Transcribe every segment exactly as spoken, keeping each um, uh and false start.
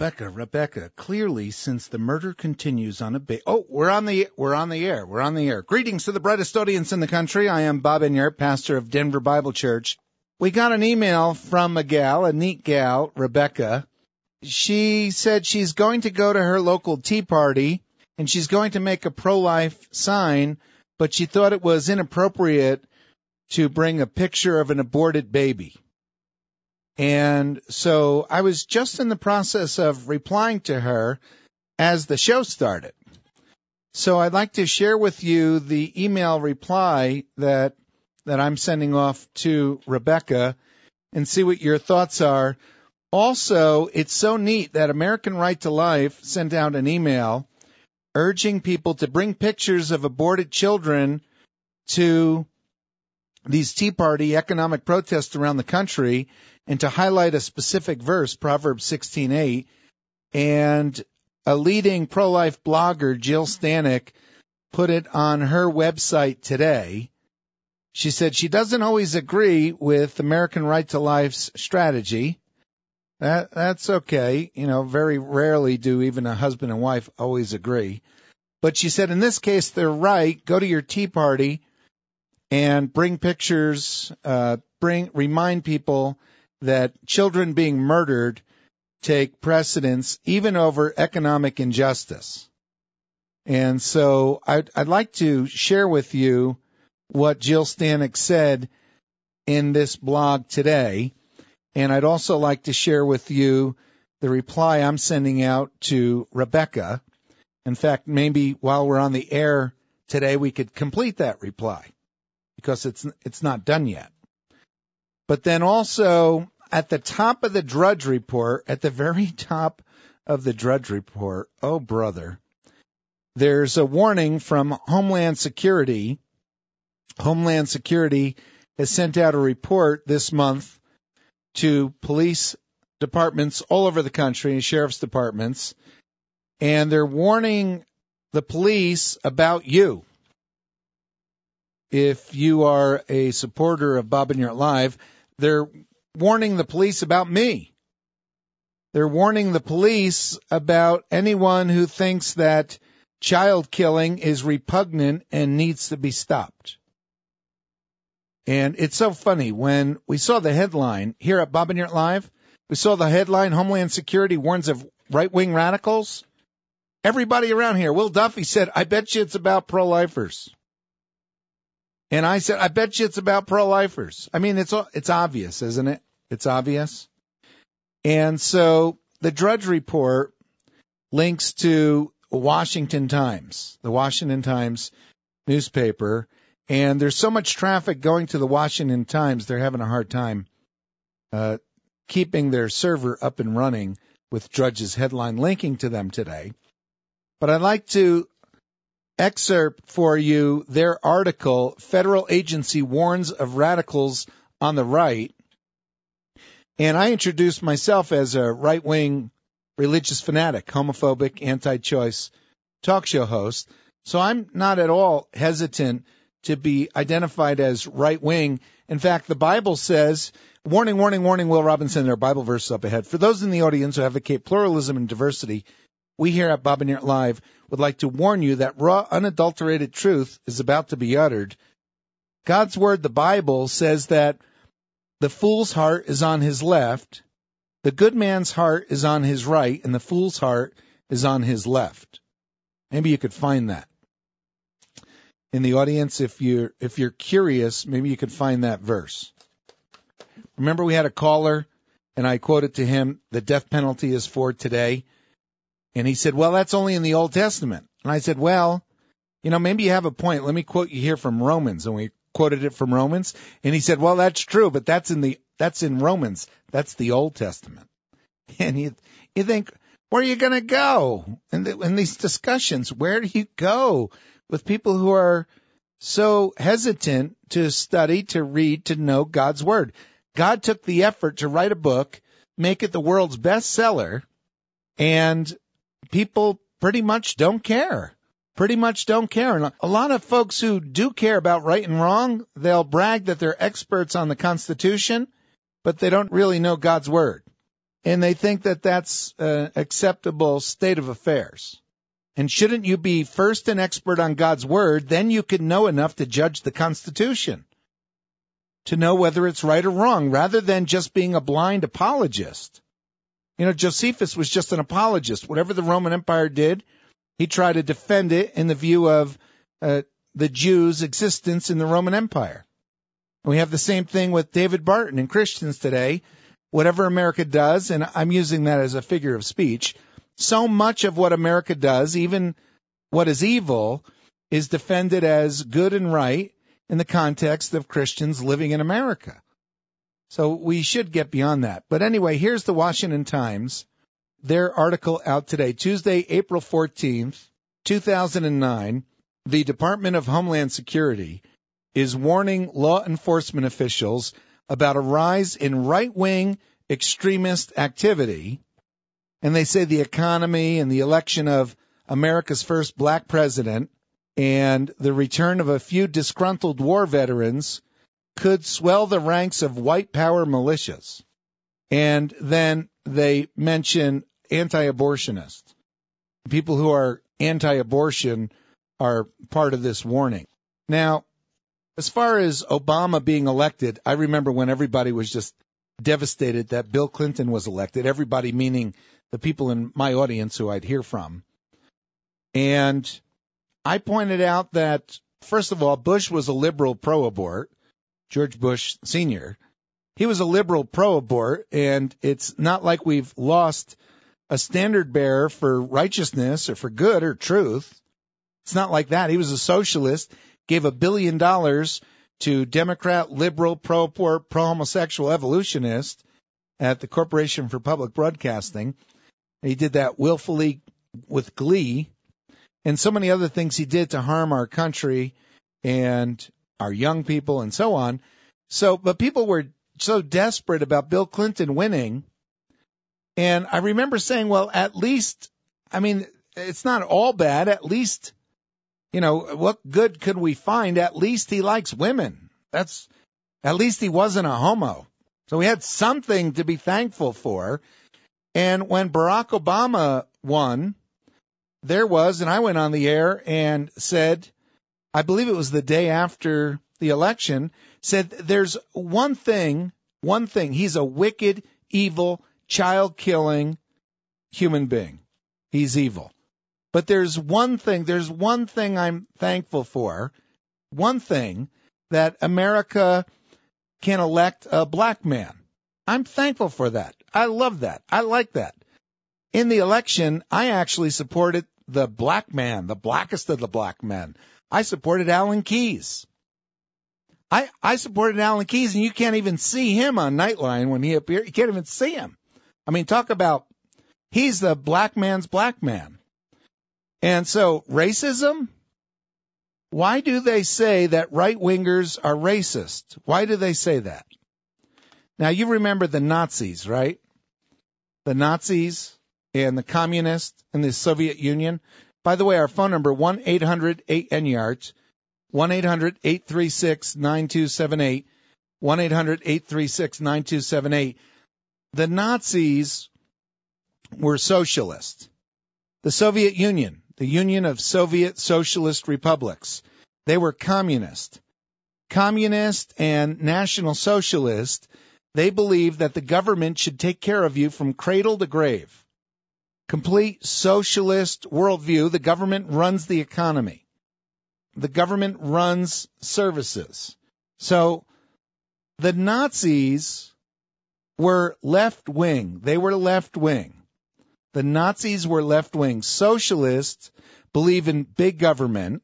Rebecca, Rebecca, clearly since the murder continues on a ba- Oh, we're on the we're on the air. We're on the air. Greetings to the brightest audience in the country. I am Bob Enyart, pastor of Denver Bible Church. We got an email from a gal, a neat gal, Rebecca. She said she's going to go to her local tea party and she's going to make a pro-life sign, but she thought it was inappropriate to bring a picture of an aborted baby. And so I was just in the process of replying to her as the show started. So I'd like to share with you the email reply that that I'm sending off to Rebecca and see what your thoughts are. Also, it's so neat that American Right to Life sent out an email urging people to bring pictures of aborted children to these Tea Party economic protests around the country, and to highlight a specific verse, Proverbs sixteen eight, and a leading pro-life blogger, Jill Stanek, put it on her website today. She said she doesn't always agree with American Right to Life's strategy. That, that's okay. You know, very rarely do even a husband and wife always agree. But she said in this case, they're right. Go to your tea party and bring pictures, uh, bring, remind people that children being murdered take precedence even over economic injustice. And so I'd, I'd like to share with you what Jill Stanek said in this blog today. And I'd also like to share with you the reply I'm sending out to Rebecca. In fact, maybe while we're on the air today, we could complete that reply because it's it's not done yet. But then also at the top of the Drudge Report, at the very top of the Drudge Report, oh brother, there's a warning from Homeland Security. Homeland Security has sent out a report this month to police departments all over the country and sheriff's departments, and they're warning the police about you. If you are a supporter of Bob Enyart Live, they're warning the police about me. They're warning the police about anyone who thinks that child killing is repugnant and needs to be stopped. And it's so funny, when we saw the headline here at Bob Enyart Live, we saw the headline, Homeland Security warns of right-wing radicals. Everybody around here, Will Duffy said, I bet you it's about pro-lifers. And I said, I bet you it's about pro-lifers. I mean, it's it's obvious, isn't it? It's obvious. And so the Drudge Report links to Washington Times, the Washington Times newspaper. And there's so much traffic going to the Washington Times, they're having a hard time uh, keeping their server up and running with Drudge's headline linking to them today. But I'd like to excerpt for you their article, Federal Agency Warns of Radicals on the Right. And I introduced myself as a right-wing religious fanatic, homophobic, anti-choice talk show host. So I'm not at all hesitant to be identified as right-wing. In fact, the Bible says, warning, warning, warning, Will Robinson, there are Bible verses up ahead. For those in the audience who advocate pluralism and diversity, we here at Bob Enyart Live would like to warn you that raw, unadulterated truth is about to be uttered. God's Word, the Bible, says that the fool's heart is on his left, the good man's heart is on his right, and the fool's heart is on his left. Maybe you could find that. In the audience, if you're, if you're curious, maybe you could find that verse. Remember we had a caller, and I quoted to him, the death penalty is for today. And he said, well, that's only in the Old Testament. And I said, well, you know, maybe you have a point. Let me quote you here from Romans. And we quoted it from Romans. And he said, well, that's true, but that's in the, that's in Romans. That's the Old Testament. And you, you think, where are you going to go in, the, in these discussions? Where do you go with people who are so hesitant to study, to read, to know God's Word? God took the effort to write a book, make it the world's bestseller, and people pretty much don't care. Pretty much don't care. And a lot of folks who do care about right and wrong, they'll brag that they're experts on the Constitution, but they don't really know God's Word. and they think that that's an acceptable state of affairs. And shouldn't you be first an expert on God's word, then you can know enough to judge the Constitution, to know whether it's right or wrong, rather than just being a blind apologist. You know, Josephus was just an apologist. Whatever the Roman Empire did, he tried to defend it in the view of uh, the Jews' existence in the Roman Empire. And we have the same thing with David Barton and Christians today. Whatever America does, and I'm using that as a figure of speech, so much of what America does, even what is evil, is defended as good and right in the context of Christians living in America. So we should get beyond that. But anyway, here's the Washington Times, their article out today, Tuesday, April fourteenth, two thousand nine. The Department of Homeland Security is warning law enforcement officials about a rise in right-wing extremist activity. And they say the economy and the election of America's first black president and the return of a few disgruntled war veterans could swell the ranks of white power militias. And then they mention anti-abortionists. People who are anti-abortion are part of this warning. Now, as far as Obama being elected, I remember when everybody was just devastated that Bill Clinton was elected, everybody meaning the people in my audience who I'd hear from. And I pointed out that, first of all, Bush was a liberal pro-abort, George Bush Senior He was a liberal pro-abort, and it's not like we've lost a standard bearer for righteousness or for good or truth. It's not like that. He was a socialist, gave a billion dollars to Democrat, liberal, pro-abort, pro-homosexual evolutionists at the Corporation for Public Broadcasting. He did that willfully with glee, and so many other things he did to harm our country and our young people and so on. So, but people were so desperate about Bill Clinton winning. And I remember saying, well, at least, I mean, it's not all bad. At least, you know, what good could we find? At least he likes women. That's, at least he wasn't a homo. So we had something to be thankful for. And when Barack Obama won, there was, and I went on the air and said, I believe it was the day after the election, said there's one thing, one thing, he's a wicked, evil, child-killing human being. He's evil. But there's one thing, there's one thing I'm thankful for, one thing, that America can elect a black man. I'm thankful for that. I love that. I like that. In the election, I actually supported the black man, the blackest of the black men. I supported Alan Keyes. I, I supported Alan Keyes, and you can't even see him on Nightline when he appeared. You can't even see him. I mean, talk about, he's the black man's black man. And so, racism? Why do they say that right-wingers are racist? Why do they say that? Now, you remember the Nazis, right? The Nazis and the communists in the Soviet Union. By the way, our phone number, one eight hundred eight N Y A R D, one eight hundred eight three six nine two seven eight, one eight hundred eight three six nine two seven eight. The Nazis were socialists. The Soviet Union, the Union of Soviet Socialist Republics, they were communist. Communist and National Socialist, they believed that the government should take care of you from cradle to grave. Complete socialist worldview. The government runs the economy. The government runs services. So the Nazis were left-wing. They were left-wing. The Nazis were left-wing. Socialists believe in big government.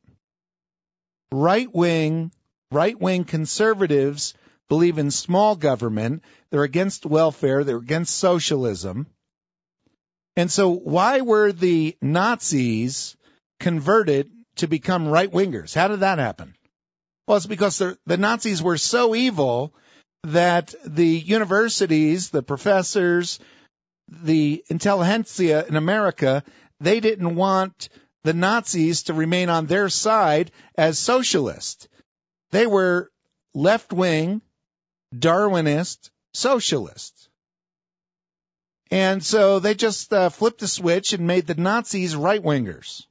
Right-wing, right-wing conservatives believe in small government. They're against welfare. They're against socialism. And so why were the Nazis converted to become right-wingers? How did that happen? Well, it's because the Nazis were so evil that the universities, the professors, the intelligentsia in America, they didn't want the Nazis to remain on their side as socialists. They were left-wing, Darwinist socialists. And so they just uh, flipped the switch and made the Nazis right-wingers.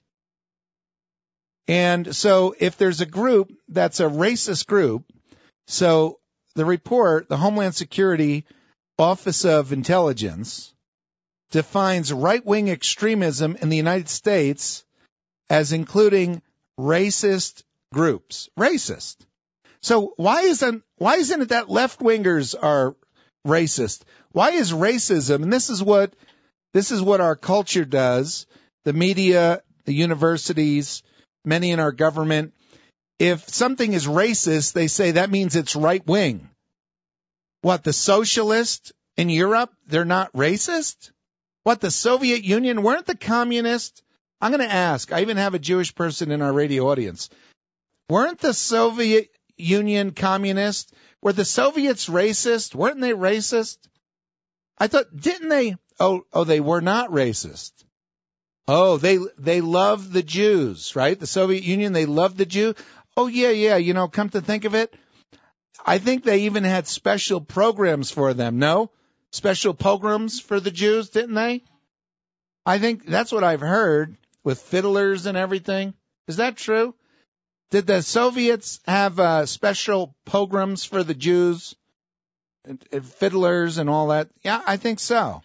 And so if there's a group that's a racist group, so the report, the Homeland Security Office of Intelligence, defines right-wing extremism in the United States as including racist groups. Racist. So why isn't why isn't it that left-wingers are racist? Why is racism, and this is what this is what our culture does, the media, the universities, many in our government, if something is racist, they say that means it's right-wing. What, the socialists in Europe, they're not racist? What, the Soviet Union, weren't the communists? I'm going to ask, I even have a Jewish person in our radio audience. Weren't the Soviet Union communists, were the Soviets racist? Weren't they racist? I thought, didn't they? Oh, oh, they were not racist. Oh, they they loved the Jews, right? The Soviet Union, they loved the Jew. Oh, yeah, yeah, you know, come to think of it, I think they even had special programs for them, no? Special pogroms for the Jews, didn't they? I think that's what I've heard, with fiddlers and everything. Is that true? Did the Soviets have uh, special pogroms for the Jews, and, and fiddlers and all that? Yeah, I think so.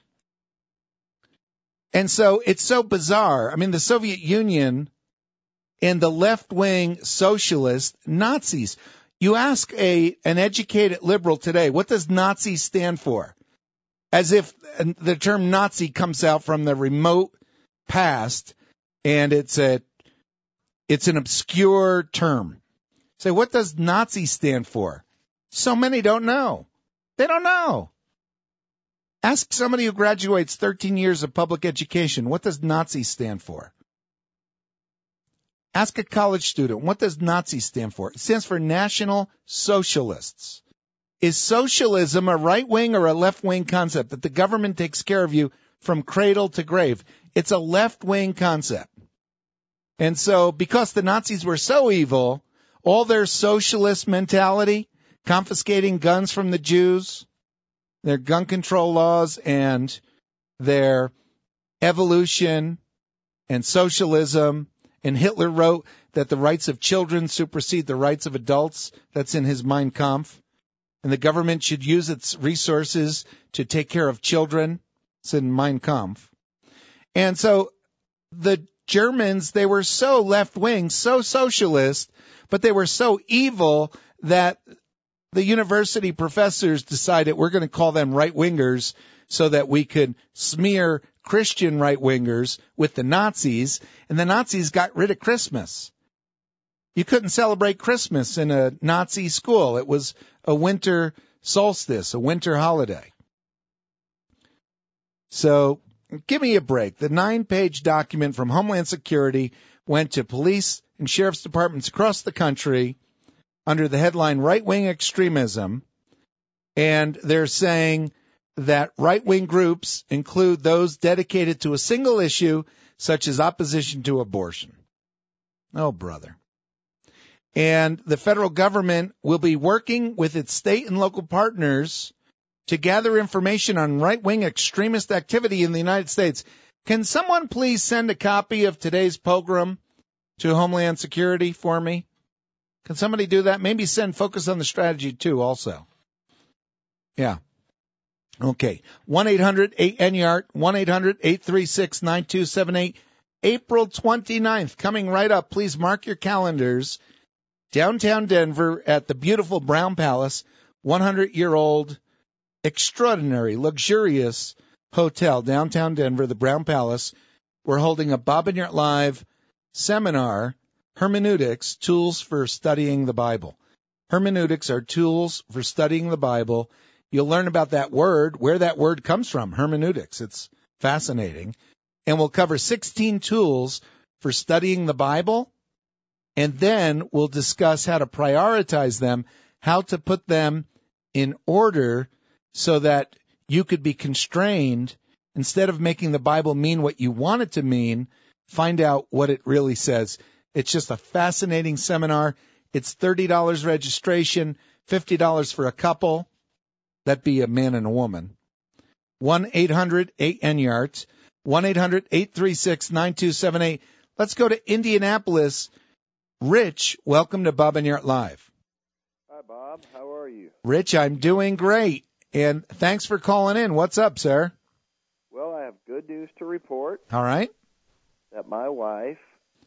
And so it's so bizarre. I mean, the Soviet Union and the left-wing socialist Nazis. You ask a an educated liberal today, what does Nazi stand for? As if the term Nazi comes out from the remote past, and it's a it's an obscure term. Say, what does Nazi stand for? So many don't know. They don't know. Ask somebody who graduates thirteen years of public education, what does Nazi stand for? Ask a college student, what does Nazi stand for? It stands for National Socialists. Is socialism a right-wing or a left-wing concept that the government takes care of you from cradle to grave? It's a left-wing concept. And so because the Nazis were so evil, all their socialist mentality, confiscating guns from the Jews, their gun control laws, and their evolution and socialism, and Hitler wrote that the rights of children supersede the rights of adults. That's in his Mein Kampf. And the government should use its resources to take care of children. It's in Mein Kampf. And so the Germans, they were so left-wing, so socialist, but they were so evil that the university professors decided we're going to call them right-wingers so that we could smear Christian right-wingers with the Nazis, and the Nazis got rid of Christmas. You couldn't celebrate Christmas in a Nazi school. It was a winter solstice, a winter holiday. So give me a break. The nine-page document from Homeland Security went to police and sheriff's departments across the country under the headline Right-Wing Extremism, and they're saying that right-wing groups include those dedicated to a single issue, such as opposition to abortion. Oh, brother. And the federal government will be working with its state and local partners to gather information on right-wing extremist activity in the United States. Can someone please send a copy of today's program to Homeland Security for me? Can somebody do that? Maybe send Focus on the Strategy, too, also. Yeah. Okay. one eight hundred eight N Y A R T, one eight hundred eight three six nine two seven eight. April twenty-ninth, coming right up. Please mark your calendars. Downtown Denver at the beautiful Brown Palace, one hundred year old, extraordinary, luxurious hotel, downtown Denver, the Brown Palace. We're holding a Bob and Yurt Live seminar, Hermeneutics, Tools for Studying the Bible. Hermeneutics are tools for studying the Bible. You'll learn about that word, where that word comes from, hermeneutics. It's fascinating. And we'll cover sixteen tools for studying the Bible. And then we'll discuss how to prioritize them, how to put them in order so that you could be constrained. Instead of making the Bible mean what you want it to mean, find out what it really says. It's just a fascinating seminar. It's thirty dollars registration, fifty dollars for a couple. That'd be a man and a woman. one eight hundred eight N Y A R T, one eight hundred eight three six nine two seven eight. Let's go to Indianapolis. Rich, welcome to Bob and Yart Live. Hi, Bob. How are you? Rich, I'm doing great, and thanks for calling in. What's up, sir? Well, I have good news to report. All right. That my wife,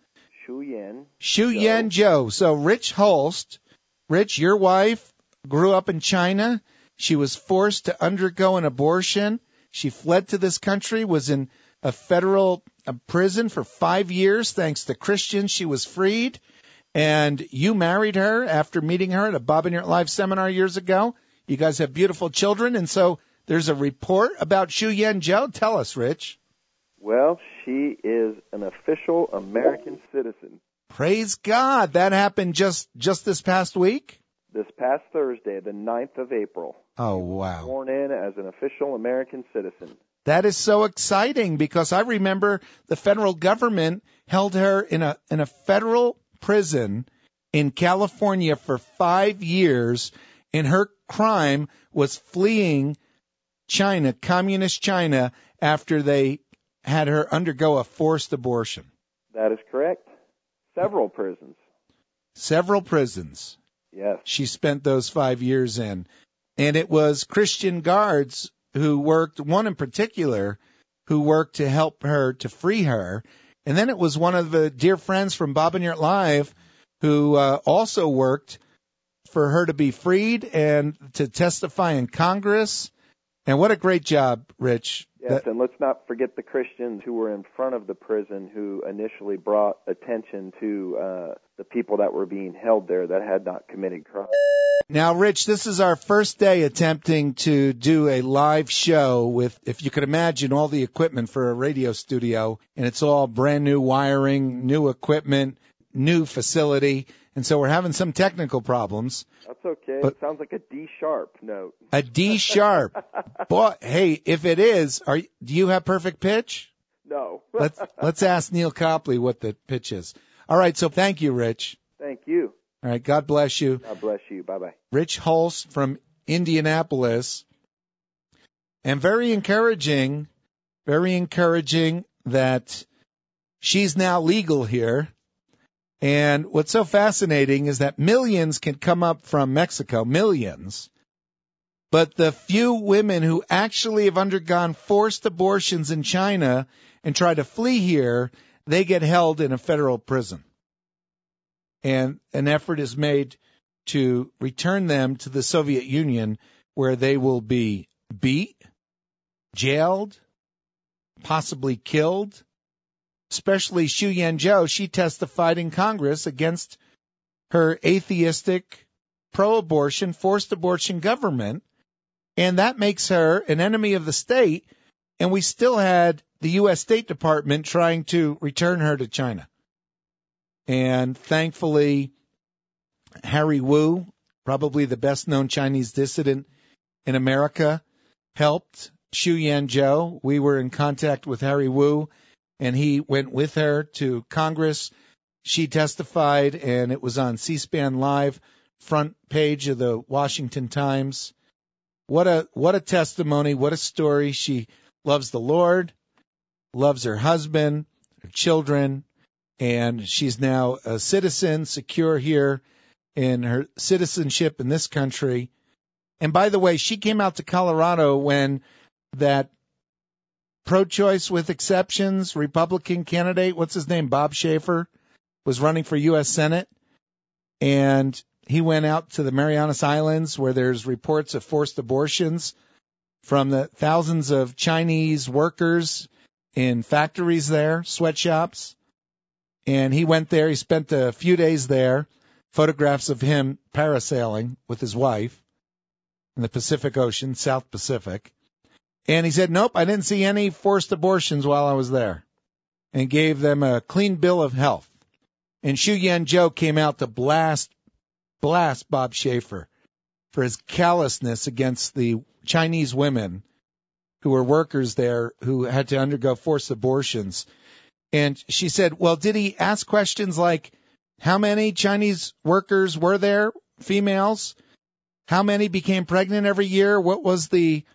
Shu Yen. Shu Yen Joe. So Rich Holst, Rich, your wife grew up in China. She was forced to undergo an abortion. She fled to this country, was in a federal uh, prison for five years. Thanks to Christians, she was freed. And you married her after meeting her at a Bob and Yart Live seminar years ago. You guys have beautiful children. And so there's a report about Shu Yen Joe. Tell us, Rich. Well, she is an official American citizen. Praise God. That happened just, just this past week? This past Thursday, the ninth of April. Oh, wow. Sworn in as an official American citizen. That is so exciting because I remember the federal government held her in a in a federal prison in California for five years, and her crime was fleeing China, communist China, after they had her undergo a forced abortion. That is correct. Several prisons. Several prisons. Yes. She spent those five years in. And it was Christian guards who worked, one in particular, who worked to help her, to free her. And then it was one of the dear friends from Bob and Yart Live who uh, also worked for her to be freed and to testify in Congress. And what a great job, Rich. Yes, That, and let's not forget the Christians who were in front of the prison who initially brought attention to uh, the people that were being held there that had not committed crime. Now, Rich, this is our first day attempting to do a live show with, if you could imagine, all the equipment for a radio studio, and it's all brand new wiring, new equipment, new facility, and so we're having some technical problems. That's okay. But it sounds like a D-sharp note. A D-sharp. Boy, hey, if it is, are do you have perfect pitch? No. let's let's ask Neil Copley what the pitch is. All right, so thank you, Rich. Thank you. All right, God bless you. God bless you. Bye-bye. Rich Holst from Indianapolis. And very encouraging, very encouraging that she's now legal here. And what's so fascinating is that millions can come up from Mexico, millions. But the few women who actually have undergone forced abortions in China and try to flee here, they get held in a federal prison. And an effort is made to return them to the Soviet Union, where they will be beat, jailed, possibly killed. Especially Shu Yen Joe, she testified in Congress against her atheistic, pro-abortion, forced abortion government, and that makes her an enemy of the state, and we still had the U S State Department trying to return her to China. And thankfully, Harry Wu, probably the best-known Chinese dissident in America, helped Shu Yen Joe. We were in contact with Harry Wu, and he went with her to Congress. She testified, and it was on C-SPAN Live, front page of the Washington Times. What a what a testimony, what a story. She loves the Lord, loves her husband, her children, and she's now a citizen, secure here in her citizenship in this country. And by the way, she came out to Colorado when that pro-choice with exceptions Republican candidate, what's his name, Bob Schaefer, was running for U S Senate. And he went out to the Marianas Islands where there's reports of forced abortions from the thousands of Chinese workers in factories there, sweatshops. And he went there. He spent a few days there. Photographs of him parasailing with his wife in the Pacific Ocean, South Pacific. And he said, nope, I didn't see any forced abortions while I was there, and gave them a clean bill of health. And Shu Yen Joe came out to blast, blast Bob Schaefer for his callousness against the Chinese women who were workers there who had to undergo forced abortions. And she said, well, did he ask questions like, how many Chinese workers were there, females? How many became pregnant every year? What was the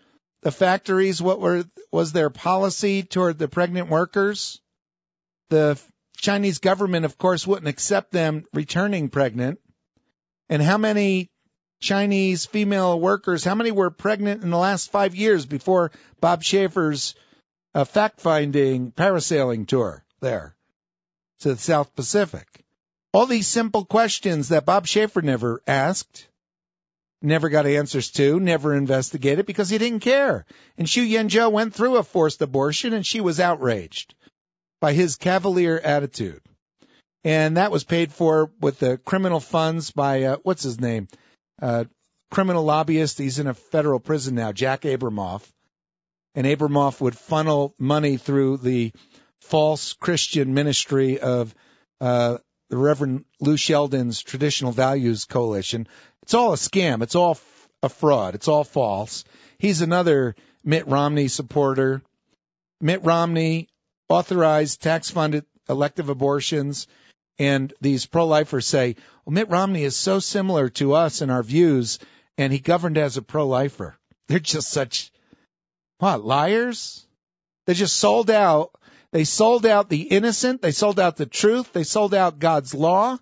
the factories, what were was their policy toward the pregnant workers? The Chinese government, of course, wouldn't accept them returning pregnant. And how many Chinese female workers, how many were pregnant in the last five years before Bob Schaefer's uh, fact-finding parasailing tour there to the South Pacific? All these simple questions that Bob Schaefer never asked, never got answers to, never investigated because he didn't care. And Xu Yenzhou went through a forced abortion and she was outraged by his cavalier attitude. And that was paid for with the criminal funds by, uh, what's his name? Uh, criminal lobbyist. He's in a federal prison now, Jack Abramoff. And Abramoff would funnel money through the false Christian ministry of uh, the Reverend Lou Sheldon's Traditional Values Coalition. It's all a scam. It's all f- a fraud. It's all false. He's another Mitt Romney supporter. Mitt Romney authorized tax-funded elective abortions. And these pro-lifers say, well, Mitt Romney is so similar to us in our views, and he governed as a pro-lifer. They're just such, what, liars? They just sold out. They sold out the innocent. They sold out the truth. They sold out God's law.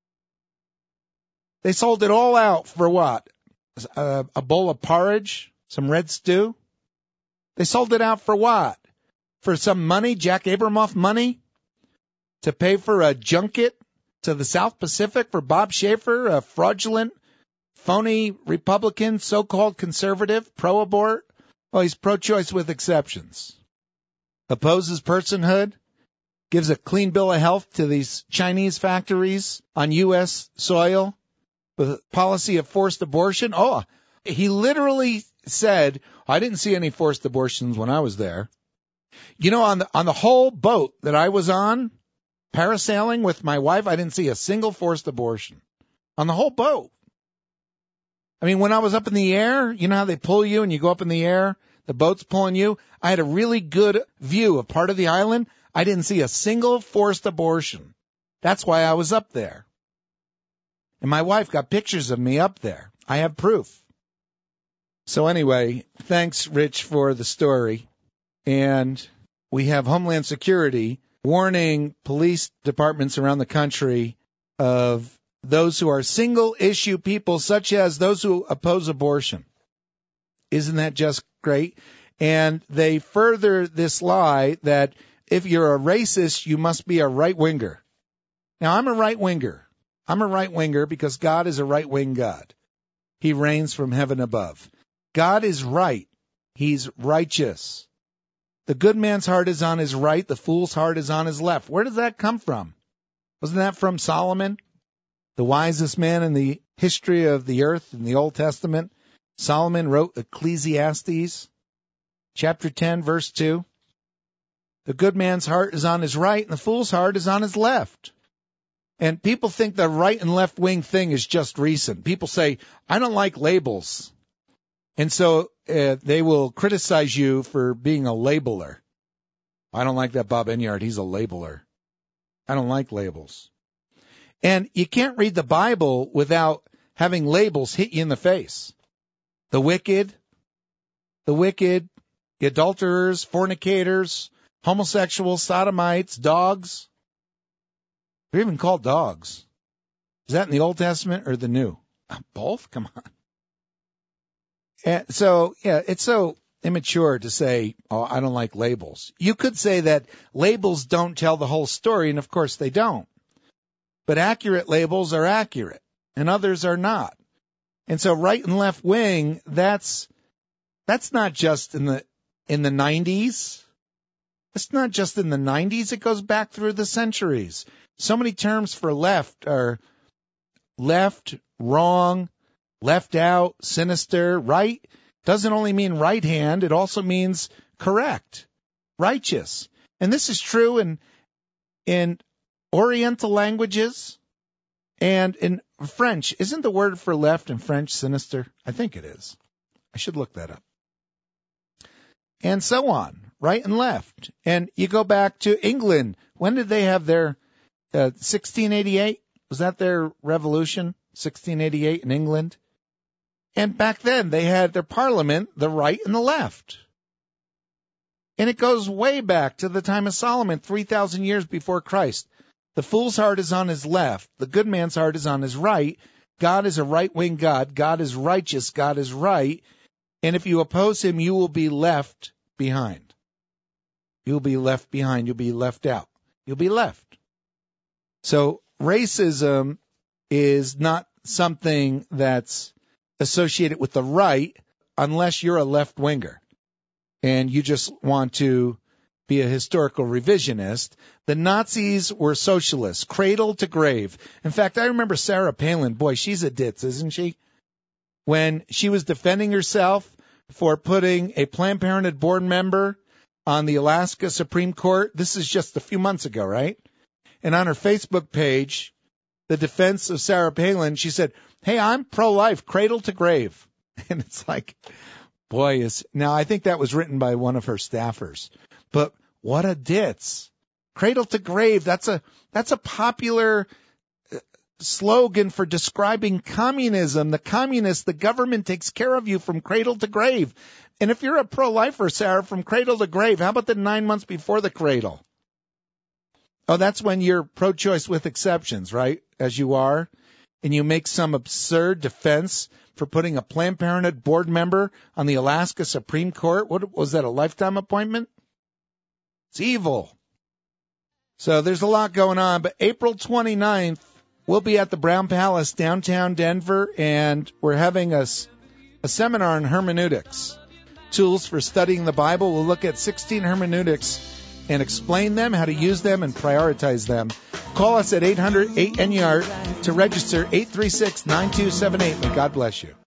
They sold it all out for what? A, a bowl of porridge? Some red stew? They sold it out for what? For some money, Jack Abramoff money? To pay for a junket to the South Pacific for Bob Schaefer, a fraudulent, phony Republican, so-called conservative, pro-abort? Well, he's pro-choice with exceptions. Opposes personhood, gives a clean bill of health to these Chinese factories on U S soil with a policy of forced abortion. Oh, he literally said, I didn't see any forced abortions when I was there. You know, on the, on the whole boat that I was on, parasailing with my wife, I didn't see a single forced abortion on the whole boat. I mean, when I was up in the air, you know how they pull you and you go up in the air? The boat's pulling you. I had a really good view of part of the island. I didn't see a single forced abortion. That's why I was up there. And my wife got pictures of me up there. I have proof. So anyway, thanks, Rich, for the story. And we have Homeland Security warning police departments around the country of those who are single-issue people, such as those who oppose abortion. Isn't that just great? And they further this lie that if you're a racist, you must be a right-winger. Now, I'm a right-winger. I'm a right-winger because God is a right-wing God. He reigns from heaven above. God is right. He's righteous. The good man's heart is on his right. The fool's heart is on his left. Where does that come from? Wasn't that from Solomon, the wisest man in the history of the earth in the Old Testament? Solomon wrote Ecclesiastes, chapter ten, verse two. The good man's heart is on his right, and the fool's heart is on his left. And people think the right and left wing thing is just recent. People say, I don't like labels. And so uh, they will criticize you for being a labeler. I don't like that Bob Enyart. He's a labeler. I don't like labels. And you can't read the Bible without having labels hit you in the face. The wicked, the wicked, the adulterers, fornicators, homosexuals, sodomites, dogs. They're even called dogs. Is that in the Old Testament or the New? Both? Come on. And so, yeah, it's so immature to say, oh, I don't like labels. You could say that labels don't tell the whole story, and of course they don't. But accurate labels are accurate, and others are not. And so right and left wing, that's that's not just in the in the nineties. It's not just in the nineties. It goes back through the centuries. So many terms for left are left, wrong, left out, sinister. Right doesn't only mean right hand. It also means correct, righteous. And this is true in in Oriental languages and in French. Isn't the word for left in French sinister? I think it is. I should look that up. And so on, right and left. And you go back to England. When did they have their uh, sixteen eighty-eight? Was that their revolution? sixteen eighty-eight in England? And back then, they had their parliament, the right and the left. And it goes way back to the time of Solomon, three thousand years before Christ. The fool's heart is on his left. The good man's heart is on his right. God is a right-wing God. God is righteous. God is right. And if you oppose him, you will be left behind. You'll be left behind. You'll be left out. You'll be left. So racism is not something that's associated with the right unless you're a left-winger and you just want to be a historical revisionist. The Nazis were socialists, cradle to grave. In fact, I remember Sarah Palin. Boy, she's a ditz, isn't she? When she was defending herself for putting a Planned Parenthood board member on the Alaska Supreme Court. This is just a few months ago, right? And on her Facebook page, the defense of Sarah Palin, she said, hey, I'm pro-life, cradle to grave. And it's like, boy, is now I think that was written by one of her staffers. But what a ditz. Cradle to grave, that's a that's a popular slogan for describing communism. The communists, the government takes care of you from cradle to grave. And if you're a pro-lifer, Sarah, from cradle to grave, how about the nine months before the cradle? Oh, that's when you're pro-choice with exceptions, right? As you are. And you make some absurd defense for putting a Planned Parenthood board member on the Alaska Supreme Court. What was that, a lifetime appointment? It's evil. So there's a lot going on. But April twenty-ninth, we'll be at the Brown Palace, downtown Denver, and we're having a, a seminar on hermeneutics, tools for studying the Bible. We'll look at sixteen hermeneutics and explain them, how to use them, and prioritize them. Call us at eight hundred eight N Y A R T to register, eight three six nine two seven eight. May God bless you.